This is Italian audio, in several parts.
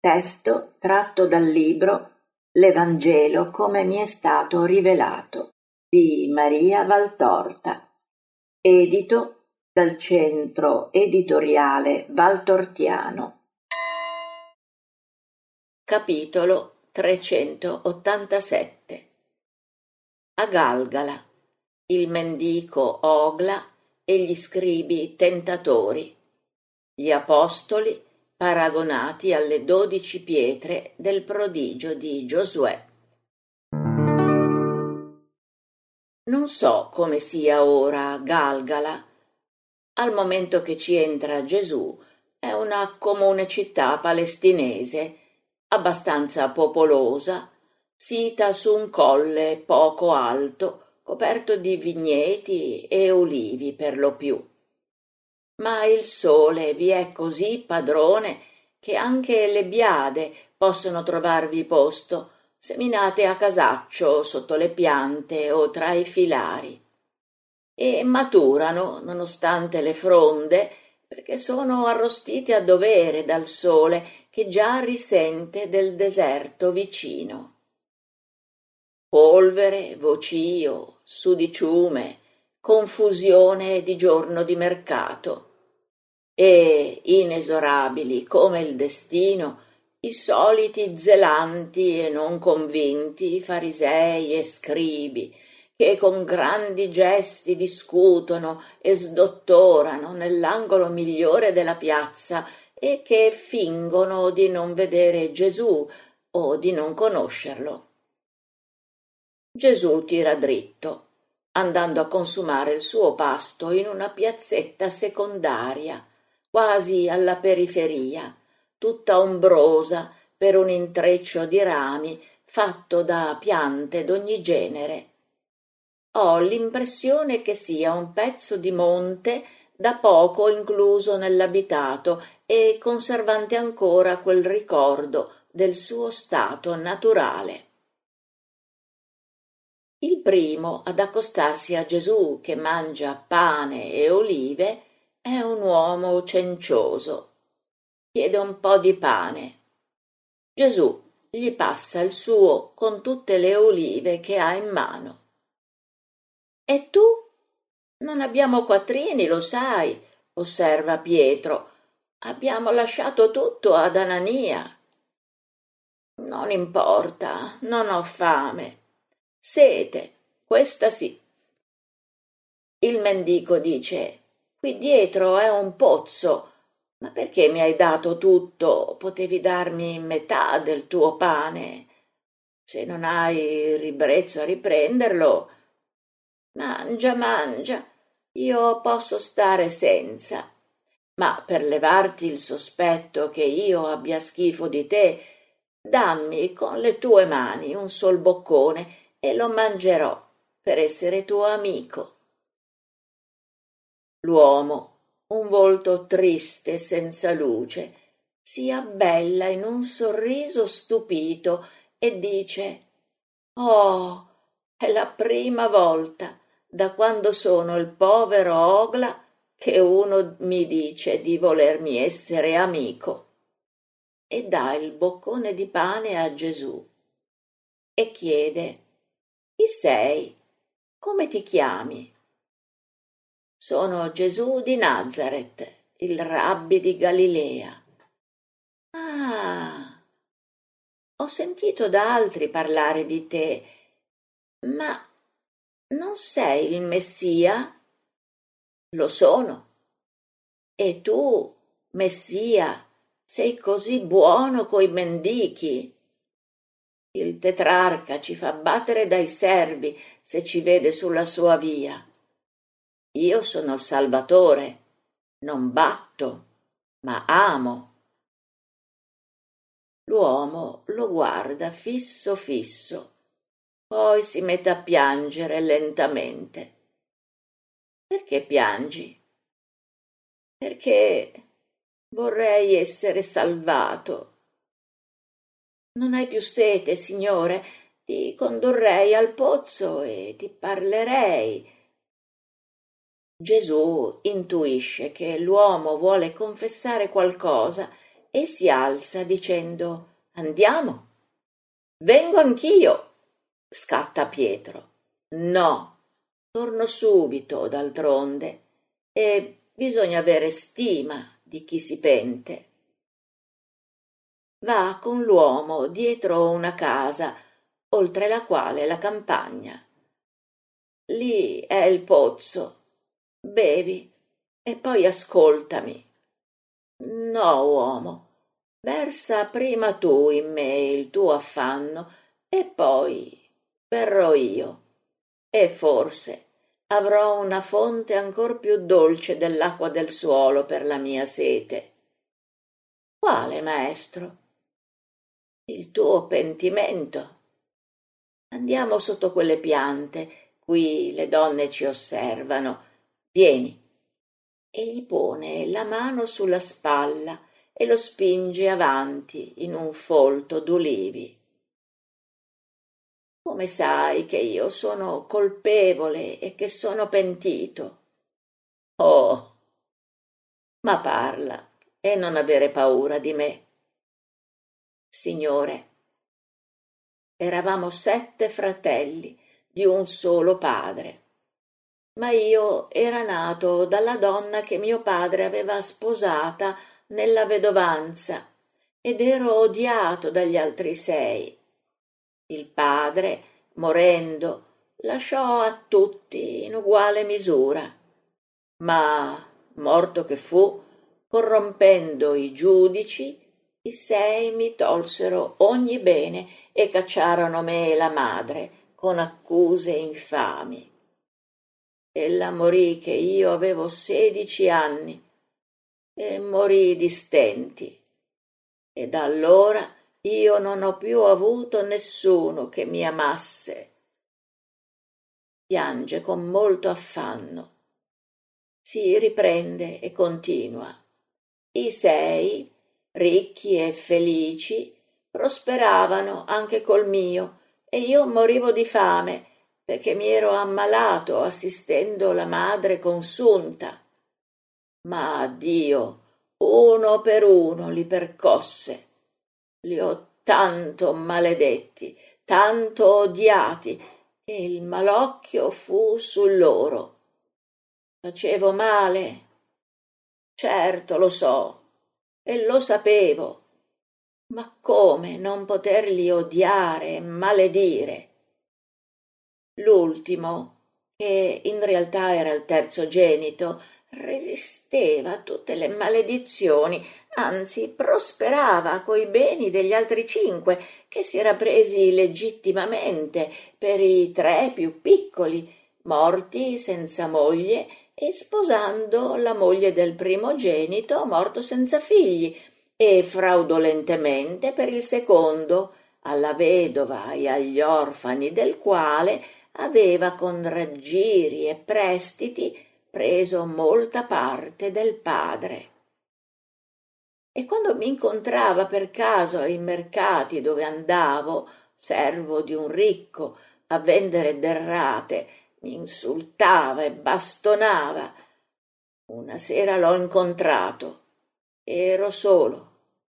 Testo tratto dal libro L'Evangelo come mi è stato rivelato di Maria Valtorta, edito dal Centro Editoriale Valtortiano. Capitolo 387. A Galgala, il mendico Ogla e gli scribi tentatori, gli apostoli paragonati alle 12 pietre del prodigio di Giosuè. Non so come sia ora Galgala. Al momento che ci entra Gesù è una comune città palestinese, abbastanza popolosa, sita su un colle poco alto, coperto di vigneti e ulivi per lo più. Ma il sole vi è così padrone che anche le biade possono trovarvi posto, seminate a casaccio sotto le piante o tra i filari, e maturano nonostante le fronde, perché sono arrostite a dovere dal sole che già risente del deserto vicino. Polvere, vocio, sudiciume, confusione di giorno di mercato, e inesorabili come il destino i soliti zelanti e non convinti farisei e scribi, che con grandi gesti discutono e sdottorano nell'angolo migliore della piazza e che fingono di non vedere Gesù o di non conoscerlo. Gesù tira dritto, andando a consumare il suo pasto in una piazzetta secondaria, quasi alla periferia, tutta ombrosa per un intreccio di rami fatto da piante d'ogni genere. Ho l'impressione che sia un pezzo di monte da poco incluso nell'abitato e conservante ancora quel ricordo del suo stato naturale. Il primo ad accostarsi a Gesù, che mangia pane e olive, è un uomo cencioso. Chiede un po' di pane. Gesù gli passa il suo con tutte le olive che ha in mano. E tu? Non abbiamo quattrini, lo sai, osserva Pietro. Abbiamo lasciato tutto ad Anania. Non importa, non ho fame. Sete, questa sì. Il mendico dice: qui dietro è un pozzo, ma perché mi hai dato tutto? Potevi darmi metà del tuo pane. Se non hai ribrezzo a riprenderlo, mangia, io posso stare senza. Ma per levarti il sospetto che io abbia schifo di te, dammi con le tue mani un sol boccone e lo mangerò per essere tuo amico. L'uomo, un volto triste senza luce, si abbella in un sorriso stupito e dice: «Oh, è la prima volta da quando sono il povero Ogla che uno mi dice di volermi essere amico». E dà il boccone di pane a Gesù e chiede: «Chi sei? Come ti chiami?» «Sono Gesù di Nazaret, il rabbi di Galilea». «Ah, ho sentito da altri parlare di te, ma non sei il Messia?» «Lo sono». «E tu, Messia, sei così buono coi mendichi?» «Il tetrarca ci fa battere dai servi se ci vede sulla sua via. Io sono il Salvatore, non batto, ma amo». L'uomo lo guarda fisso, poi si mette a piangere lentamente. «Perché piangi?» «Perché vorrei essere salvato». «Non hai più sete, Signore? Ti condurrei al pozzo e ti parlerei». Gesù intuisce che l'uomo vuole confessare qualcosa e si alza dicendo: «Andiamo!» «Vengo anch'io!» scatta Pietro. «No, torno subito, d'altronde, e bisogna avere stima di chi si pente». Va con l'uomo dietro una casa, oltre la quale la campagna. Lì è il pozzo. Bevi e poi ascoltami. No, uomo, versa prima tu in me il tuo affanno e poi verrò io, e forse avrò una fonte ancor più dolce dell'acqua del suolo per la mia sete. Quale, maestro? Il tuo pentimento. Andiamo sotto quelle piante, qui le donne ci osservano. Vieni. E gli pone la mano sulla spalla e lo spinge avanti in un folto d'ulivi. Come sai che io sono colpevole e che sono pentito? Oh, ma parla e non avere paura di me. Signore, eravamo 7 fratelli di un solo padre, ma io era nato dalla donna che mio padre aveva sposata nella vedovanza ed ero odiato dagli altri 6. Il padre, morendo, lasciò a tutti in uguale misura, ma, morto che fu, corrompendo i giudici, i 6 mi tolsero ogni bene e cacciarono me e la madre con accuse infami. Ella morì che io avevo 16 anni e morì di stenti, e da allora io non ho più avuto nessuno che mi amasse. Piange con molto affanno. Si riprende e continua. I 6, ricchi e felici, prosperavano anche col mio, e io morivo di fame perché mi ero ammalato assistendo la madre consunta. Ma Dio, uno per uno, li percosse. Li ho tanto maledetti, tanto odiati, che il malocchio fu su loro. Facevo male, certo lo so, e lo sapevo, ma come non poterli odiare e maledire? L'ultimo, che in realtà era il terzogenito, resisteva a tutte le maledizioni, anzi prosperava coi beni degli altri 5 che si era presi legittimamente per i 3 più piccoli, morti senza moglie e sposando la moglie del primogenito morto senza figli, e fraudolentemente per il secondo, alla vedova e agli orfani del quale aveva con raggiri e prestiti preso molta parte del padre. E quando mi incontrava per caso ai mercati dove andavo, servo di un ricco, a vendere derrate, mi insultava e bastonava. Una sera l'ho incontrato. Era solo.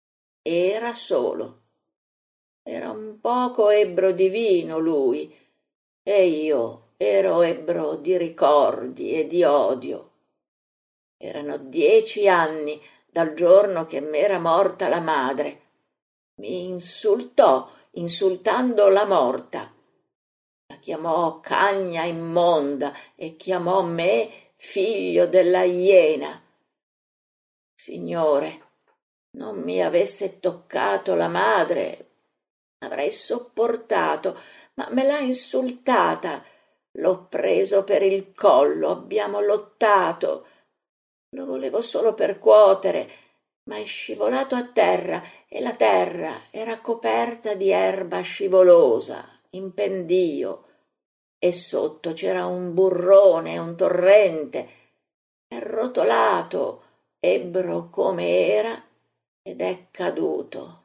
Era un poco ebbro di vino lui, e io ero ebbro di ricordi e di odio. Erano 10 anni dal giorno che m'era morta la madre. Mi insultò, insultando la morta. La chiamò cagna immonda e chiamò me figlio della iena. Signore, non mi avesse toccato la madre, avrei sopportato, ma me l'ha insultata. L'ho preso per il collo, abbiamo lottato. Lo volevo solo percuotere, ma è scivolato a terra e la terra era coperta di erba scivolosa, in pendio, e sotto c'era un burrone, un torrente. È rotolato, ebbro come era, ed è caduto.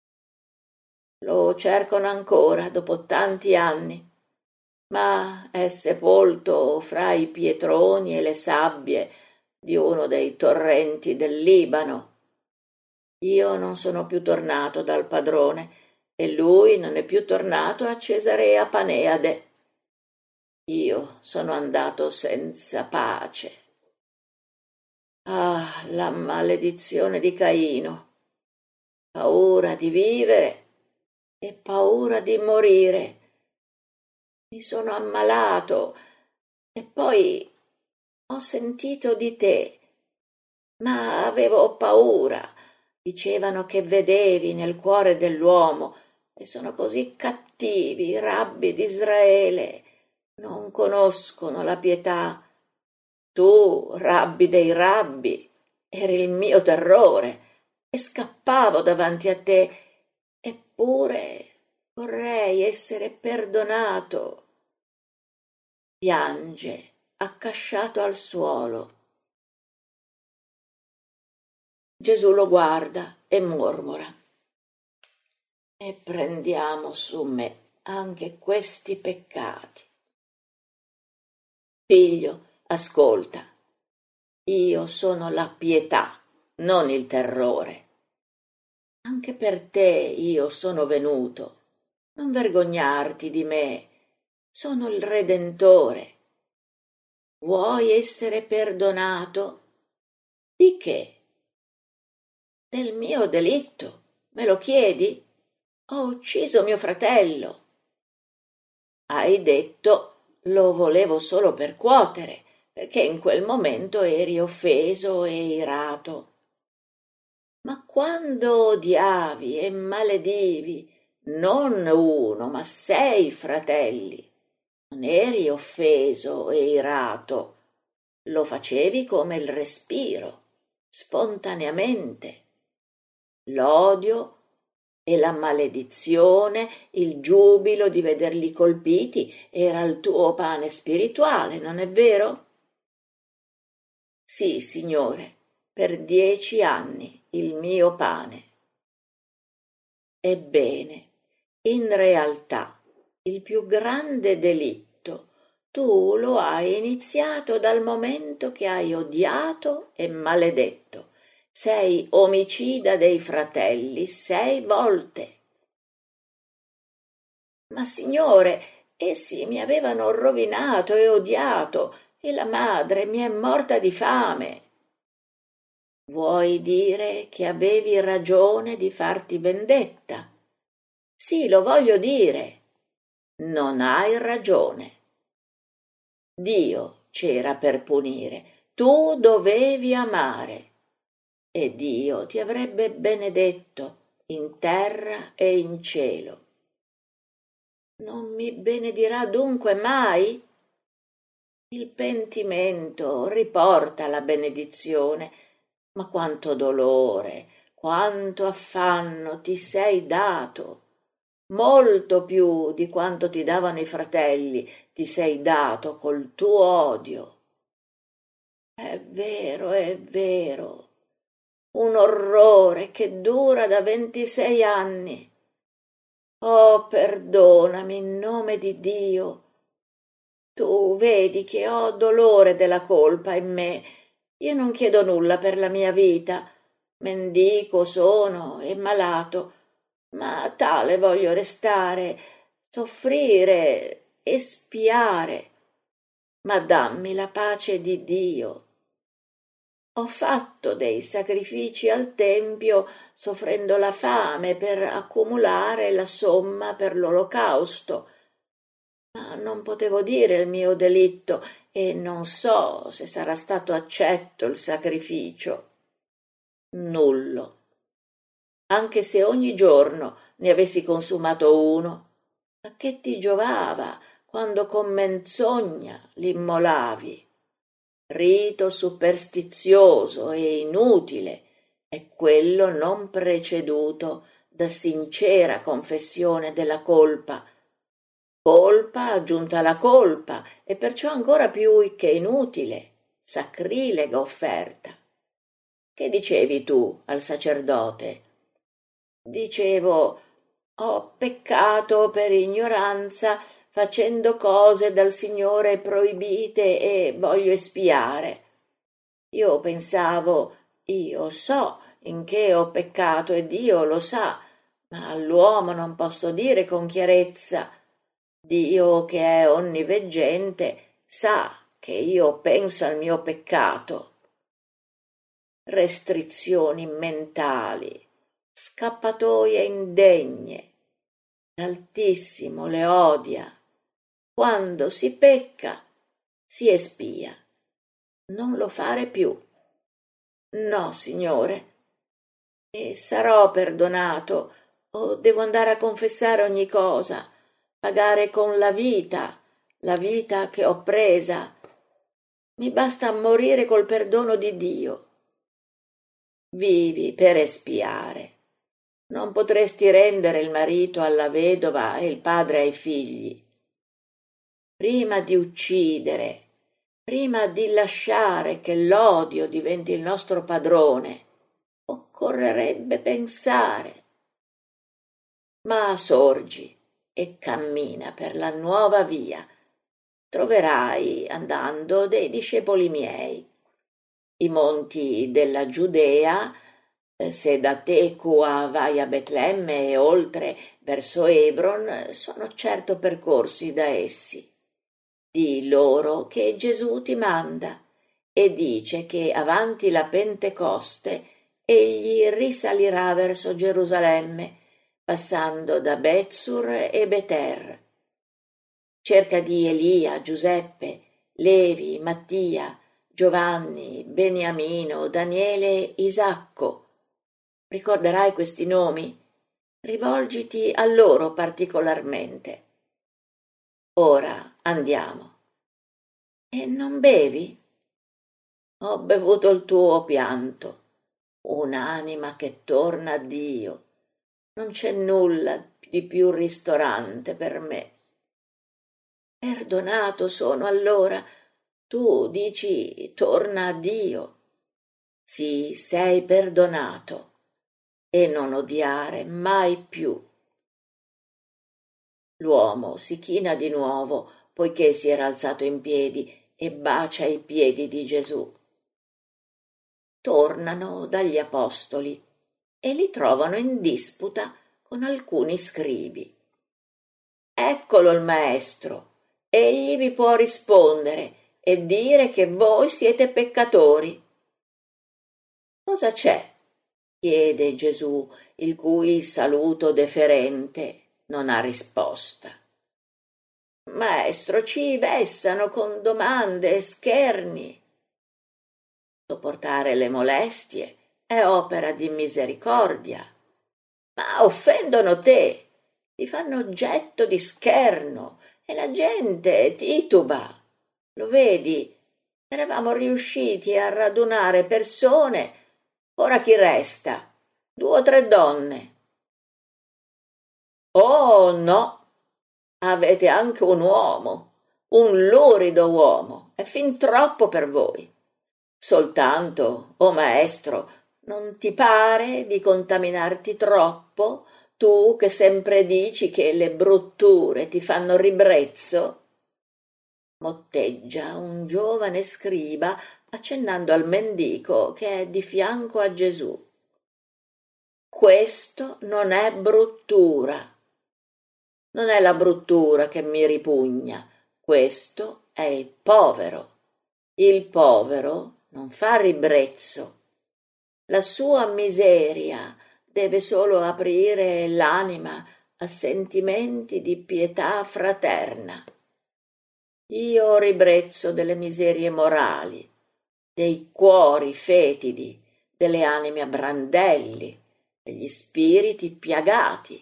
Lo cercano ancora dopo tanti anni, ma è sepolto fra i pietroni e le sabbie di uno dei torrenti del Libano. Io non sono più tornato dal padrone e lui non è più tornato a Cesarea Paneade. Io sono andato senza pace. Ah, la maledizione di Caino. Paura di vivere e paura di morire. Mi sono ammalato e poi ho sentito di te, ma avevo paura. Dicevano che vedevi nel cuore dell'uomo e sono così cattivi i rabbi d'Israele. Non conoscono la pietà. Tu, rabbi dei rabbi, eri il mio terrore e scappavo davanti a te, eppure vorrei essere perdonato. Piange, accasciato al suolo. Gesù lo guarda e mormora: e prendiamo su me anche questi peccati. Figlio, ascolta, io sono la pietà, non il terrore. Anche per te io sono venuto. Non vergognarti di me, sono il Redentore. Vuoi essere perdonato? Di che? Del mio delitto, me lo chiedi? Ho ucciso mio fratello. Hai detto: lo volevo solo percuotere, perché in quel momento eri offeso e irato. Ma quando odiavi e maledivi non uno, ma 6 fratelli, non eri offeso e irato, lo facevi come il respiro, spontaneamente. L'odio e la maledizione, il giubilo di vederli colpiti era il tuo pane spirituale, non è vero? Sì, Signore, per 10 anni il mio pane. Ebbene, in realtà il più grande delitto tu lo hai iniziato dal momento che hai odiato e maledetto. Sei omicida dei fratelli 6 volte. Ma Signore, essi mi avevano rovinato e odiato e la madre mi è morta di fame. Vuoi dire che avevi ragione di farti vendetta? Sì, lo voglio dire. Non hai ragione. Dio c'era per punire. Tu dovevi amare. E Dio ti avrebbe benedetto in terra e in cielo. Non mi benedirà dunque mai? Il pentimento riporta la benedizione, ma quanto dolore, quanto affanno ti sei dato! Molto più di quanto ti davano i fratelli ti sei dato col tuo odio. È vero, un orrore che dura da 26 anni. Oh, perdonami in nome di Dio. Tu vedi che ho dolore della colpa in me. Io non chiedo nulla per la mia vita. Mendico sono e malato, ma tale voglio restare, soffrire, espiare. Ma dammi la pace di Dio. Ho fatto dei sacrifici al Tempio, soffrendo la fame per accumulare la somma per l'olocausto. Ma non potevo dire il mio delitto e non so se sarà stato accetto il sacrificio. Nullo. Anche se ogni giorno ne avessi consumato uno, a che ti giovava quando con menzogna l'immolavi? Rito superstizioso e inutile è quello non preceduto da sincera confessione della colpa aggiunta alla colpa e perciò ancora più che inutile, sacrilega offerta. Che dicevi tu al sacerdote? Dicevo: ho peccato per ignoranza facendo cose dal Signore proibite e voglio espiare. Io pensavo: io so in che ho peccato e Dio lo sa, ma all'uomo non posso dire con chiarezza. Dio, che è onniveggente, sa che io penso al mio peccato. Restrizioni mentali, scappatoie indegne. L'Altissimo le odia. Quando si pecca, si espia. Non lo fare più. No, Signore. E sarò perdonato, o devo andare a confessare ogni cosa, pagare con la vita che ho presa. Mi basta morire col perdono di Dio. Vivi per espiare. Non potresti rendere il marito alla vedova e il padre ai figli. Prima di uccidere, prima di lasciare che l'odio diventi il nostro padrone, occorrerebbe pensare. Ma sorgi e cammina per la nuova via. Troverai, andando, dei discepoli miei. I monti della Giudea, se da Tecoa vai a Betlemme e oltre verso Hebron, sono certo percorsi da essi. Di loro che Gesù ti manda e dice che avanti la Pentecoste egli risalirà verso Gerusalemme, passando da Betsur e Beter. Cerca di Elia, Giuseppe, Levi, Mattia, Giovanni, Beniamino, Daniele, Isacco. Ricorderai questi nomi? Rivolgiti a loro particolarmente. Ora andiamo. E non bevi? Ho bevuto il tuo pianto, un'anima che torna a Dio. Non c'è nulla di più ristorante per me. Perdonato sono allora. Tu dici torna a Dio. Sì, sei perdonato e non odiare mai più. L'uomo si china di nuovo poiché si era alzato in piedi e bacia i piedi di Gesù. Tornano dagli apostoli e li trovano in disputa con alcuni scribi. Eccolo il maestro, egli vi può rispondere e dire che voi siete peccatori. Cosa c'è? Chiede Gesù, il cui saluto deferente non ha risposta. Maestro, ci vessano con domande e scherni. Sopportare le molestie è opera di misericordia, ma offendono te, ti fanno oggetto di scherno e la gente tituba. Lo vedi? Eravamo riusciti a radunare persone, ora chi resta? 2 o 3 donne. Oh no, avete anche un uomo, un lurido uomo, è fin troppo per voi. Soltanto, o maestro, non ti pare di contaminarti troppo, tu che sempre dici che le brutture ti fanno ribrezzo? Motteggia un giovane scriba accennando al mendico che è di fianco a Gesù. Questo non è bruttura. Non è la bruttura che mi ripugna, questo è il povero. Il povero non fa ribrezzo. La sua miseria deve solo aprire l'anima a sentimenti di pietà fraterna. Io ribrezzo delle miserie morali, dei cuori fetidi, delle anime a brandelli, degli spiriti piagati.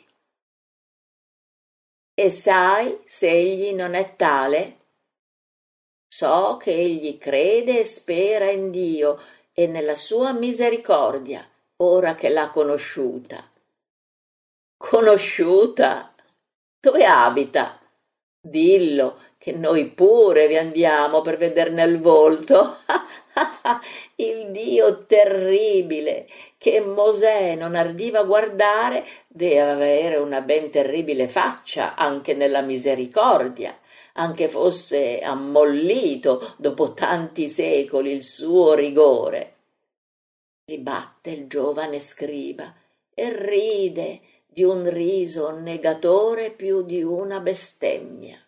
E sai se egli non è tale? So che egli crede e spera in Dio e nella sua misericordia, ora che l'ha conosciuta. Conosciuta? Dove abita? Dillo che noi pure vi andiamo per vederne il volto. Il Dio terribile che Mosè non ardiva guardare deve avere una ben terribile faccia anche nella misericordia, anche fosse ammollito dopo tanti secoli il suo rigore. ribatte il giovane scriba e ride di un riso negatore più di una bestemmia.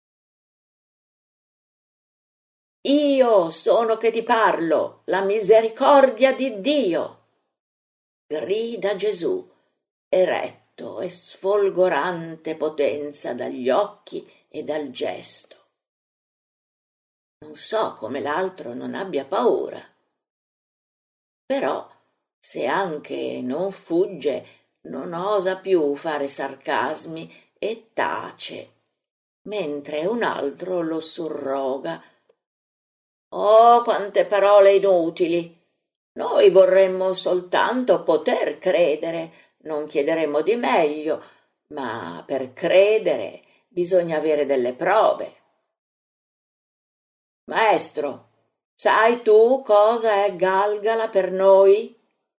Io sono che ti parlo, la misericordia di Dio! Grida Gesù, eretto e sfolgorante potenza dagli occhi e dal gesto. Non so come l'altro non abbia paura. Però, se anche non fugge, non osa più fare sarcasmi e tace, mentre un altro lo surroga. Oh, quante parole inutili! Noi vorremmo soltanto poter credere, non chiederemmo di meglio, ma per credere bisogna avere delle prove. Maestro, sai tu cosa è Galgala per noi?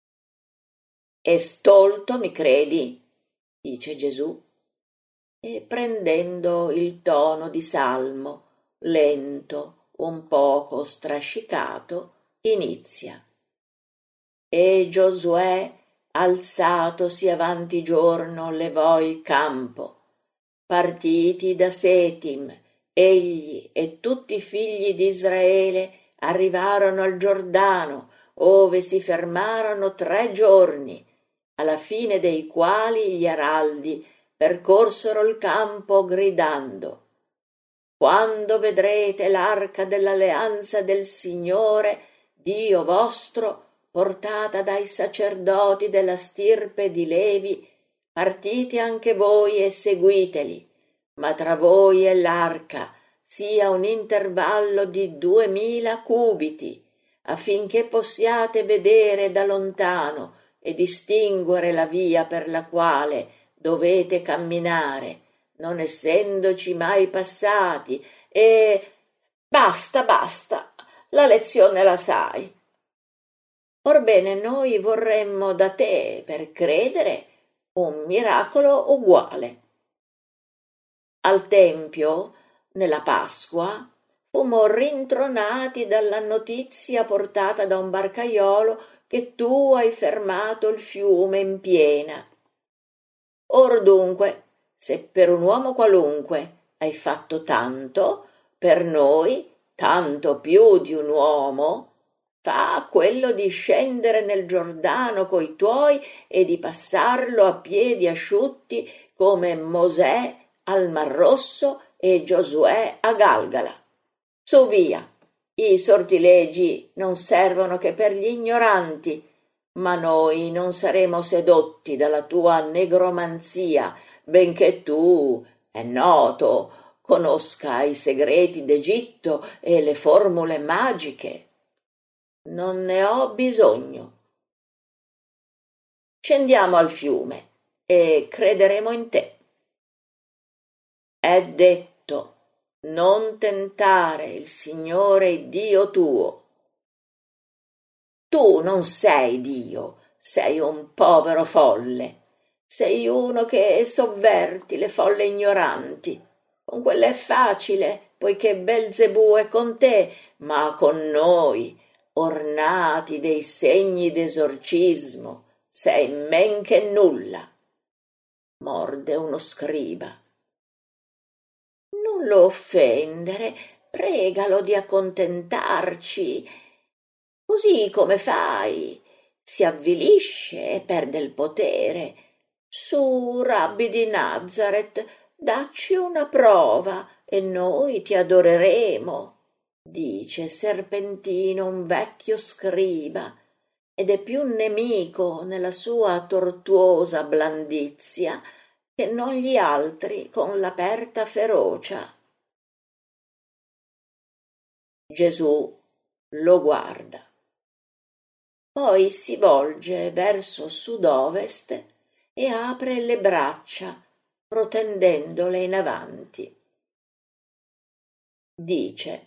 E stolto mi credi? Dice Gesù, e prendendo il tono di salmo, lento, un poco strascicato, inizia. E Giosuè, alzatosi avanti giorno, levò il campo. Partiti da Setim, egli e tutti i figli di Israele arrivarono al Giordano, ove si fermarono 3 giorni, alla fine dei quali gli araldi percorsero il campo gridando: «Quando vedrete l'arca dell'alleanza del Signore, Dio vostro, portata dai sacerdoti della stirpe di Levi, partite anche voi e seguiteli, ma tra voi e l'arca sia un intervallo di 2000 cubiti, affinché possiate vedere da lontano e distinguere la via per la quale dovete camminare, non essendoci mai passati, e basta, la lezione la sai. Orbene, noi vorremmo da te, per credere, un miracolo uguale. Al Tempio, nella Pasqua, fummo rintronati dalla notizia portata da un barcaiolo che tu hai fermato il fiume in piena. Or dunque, se per un uomo qualunque hai fatto tanto, per noi tanto più di un uomo, fa quello di scendere nel Giordano coi tuoi e di passarlo a piedi asciutti come Mosè al Mar Rosso e Giosuè a Galgala. Su via, i sortilegi non servono che per gli ignoranti, ma noi non saremo sedotti dalla tua negromanzia, benché tu, è noto, conosca i segreti d'Egitto e le formule magiche. Non ne ho bisogno. Scendiamo al fiume e crederemo in te. È detto, non tentare il Signore Dio tuo. Tu non sei Dio, sei un povero folle. Sei uno che sovverti le folle ignoranti. Con quelle è facile, poiché Belzebù è con te, ma con noi, ornati dei segni d'esorcismo, sei men che nulla. Morde uno scriba. Non lo offendere, pregalo di accontentarci. Così come fai, si avvilisce e perde il potere. Su, Rabbi di Nazaret, dacci una prova e noi ti adoreremo, dice serpentino un vecchio scriba, ed è più nemico nella sua tortuosa blandizia che non gli altri con l'aperta ferocia. Gesù lo guarda. Poi si volge verso sud-ovest e apre le braccia, protendendole in avanti. Dice: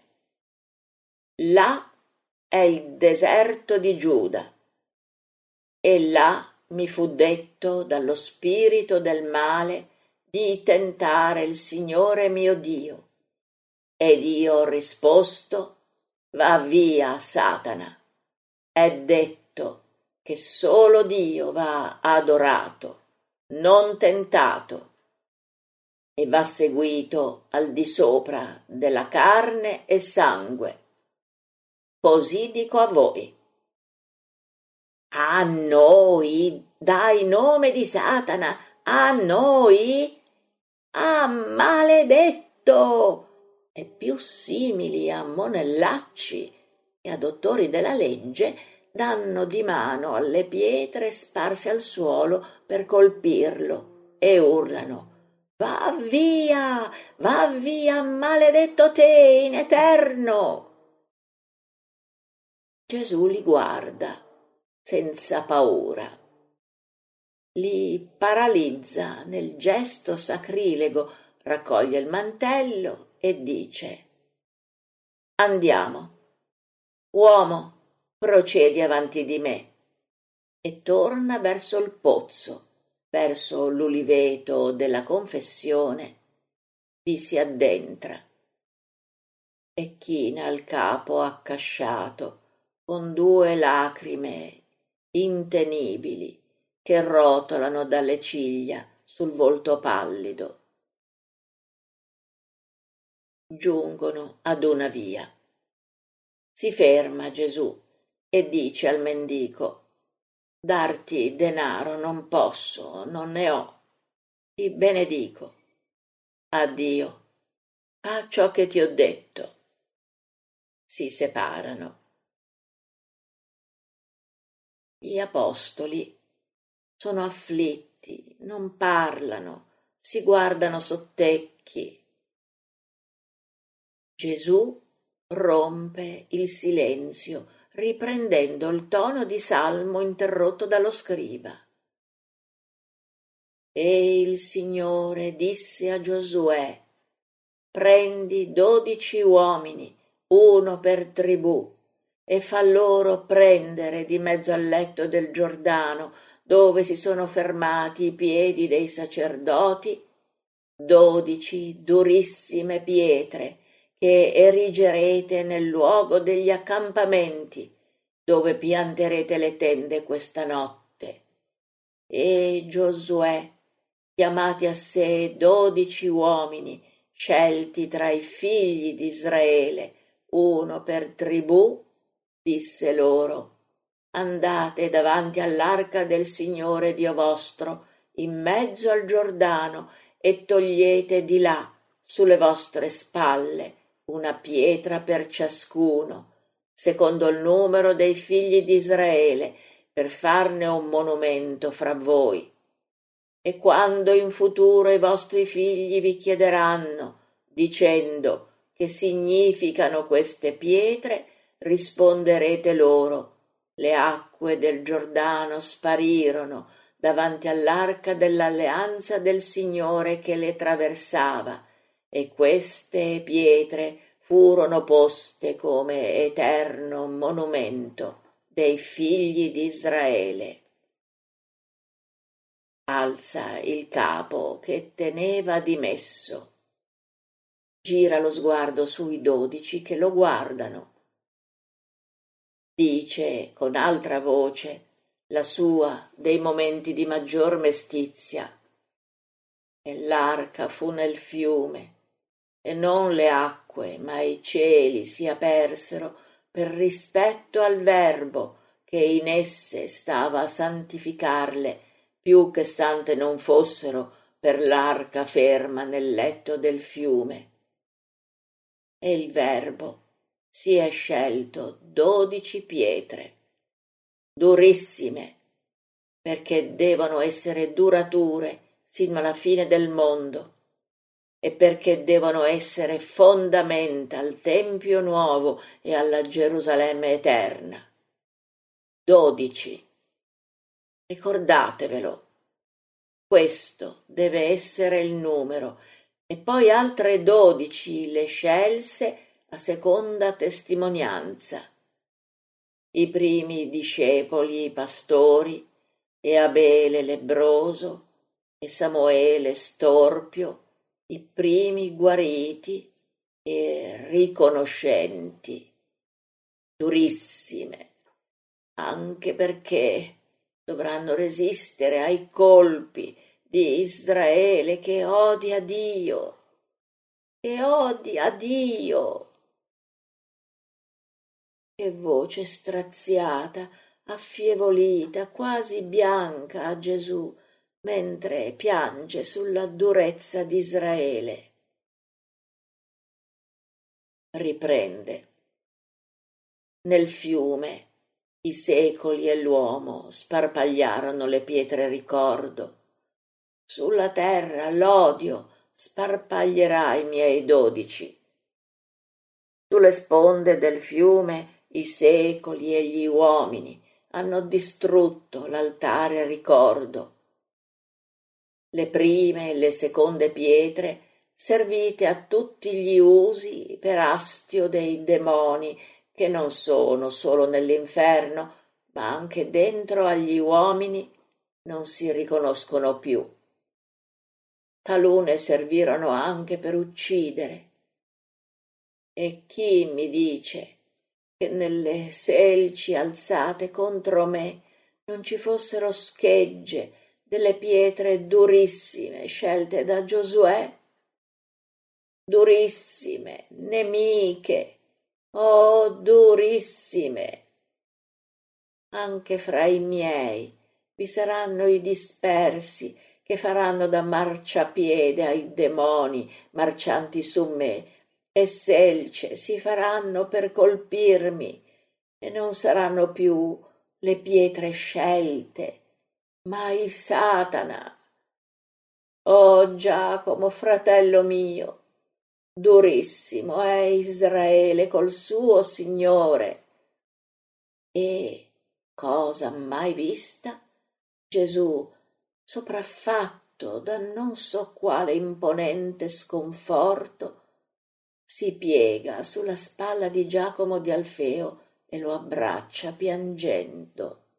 là è il deserto di Giuda, e là mi fu detto dallo spirito del male di tentare il Signore mio Dio. Ed io ho risposto: va via, Satana. È detto: che solo Dio va adorato, non tentato, e va seguito al di sopra della carne e sangue. Così dico a voi. A noi, dai nome di Satana, a noi? Ah, maledetto! E più simili a monellacci che a dottori della legge danno di mano alle pietre sparse al suolo per colpirlo e urlano: va via, maledetto te in eterno! Gesù li guarda senza paura. Li paralizza nel gesto sacrilego, raccoglie il mantello e dice: andiamo, uomo, procedi avanti di me, e torna verso il pozzo, verso l'uliveto della confessione. Vi si addentra e china il capo accasciato con 2 lacrime intenibili che rotolano dalle ciglia sul volto pallido. Giungono ad una via. Si ferma Gesù e dice al mendico: darti denaro non posso, non ne ho. Ti benedico. Addio, fa ciò che ti ho detto. Si separano. Gli apostoli sono afflitti, non parlano, si guardano sottecchi. Gesù rompe il silenzio, riprendendo il tono di salmo interrotto dallo scriba. E il Signore disse a Giosuè: prendi 12 uomini, uno per tribù, e fa loro prendere di mezzo al letto del Giordano, dove si sono fermati i piedi dei sacerdoti, 12 durissime pietre che erigerete nel luogo degli accampamenti, dove pianterete le tende questa notte. E Giosuè, chiamati a sé 12 uomini, scelti tra i figli di Israele, uno per tribù, disse loro: andate davanti all'arca del Signore Dio vostro, in mezzo al Giordano, e togliete di là, sulle vostre spalle, una pietra per ciascuno, secondo il numero dei figli di Israele, per farne un monumento fra voi. E quando in futuro i vostri figli vi chiederanno, dicendo: che significano queste pietre, risponderete loro: le acque del Giordano sparirono davanti all'arca dell'alleanza del Signore che le traversava, e queste pietre furono poste come eterno monumento dei figli di Israele. Alza il capo che teneva dimesso, gira lo sguardo sui 12 che lo guardano. Dice con altra voce, la sua dei momenti di maggior mestizia: e l'arca fu nel fiume, e non le acque ma i cieli si apersero per rispetto al Verbo che in esse stava a santificarle, più che sante non fossero per l'arca ferma nel letto del fiume. E il Verbo si è scelto 12 pietre, durissime, perché devono essere durature sino alla fine del mondo, e perché devono essere fondamenta al Tempio nuovo e alla Gerusalemme eterna. 12. Ricordatevelo. Questo deve essere il numero, e poi altre 12 le scelse a seconda testimonianza. I primi discepoli pastori, e Abele lebbroso, e Samuele storpio, i primi guariti e riconoscenti. Durissime, anche perché dovranno resistere ai colpi di Israele che odia Dio, che odia Dio. Che voce straziata, affievolita, quasi bianca a Gesù, mentre piange sulla durezza d'Israele. Riprende. Nel fiume i secoli e l'uomo sparpagliarono le pietre ricordo. Sulla terra l'odio sparpaglierà i miei 12. Sulle sponde del fiume i secoli e gli uomini hanno distrutto l'altare ricordo. Le prime e le seconde pietre servite a tutti gli usi per astio dei demoni che non sono solo nell'inferno, ma anche dentro agli uomini non si riconoscono più. Talune servirono anche per uccidere. E chi mi dice che nelle selci alzate contro me non ci fossero schegge delle pietre durissime scelte da Giosuè? Durissime, nemiche, oh durissime. Anche fra i miei vi saranno i dispersi che faranno da marciapiede ai demoni marcianti su me, e selce si faranno per colpirmi, e non saranno più le pietre scelte, ma il Satana. Oh Giacomo, fratello mio, durissimo è Israele col suo Signore. E, cosa mai vista, Gesù, sopraffatto da non so quale imponente sconforto, si piega sulla spalla di Giacomo di Alfeo e lo abbraccia piangendo.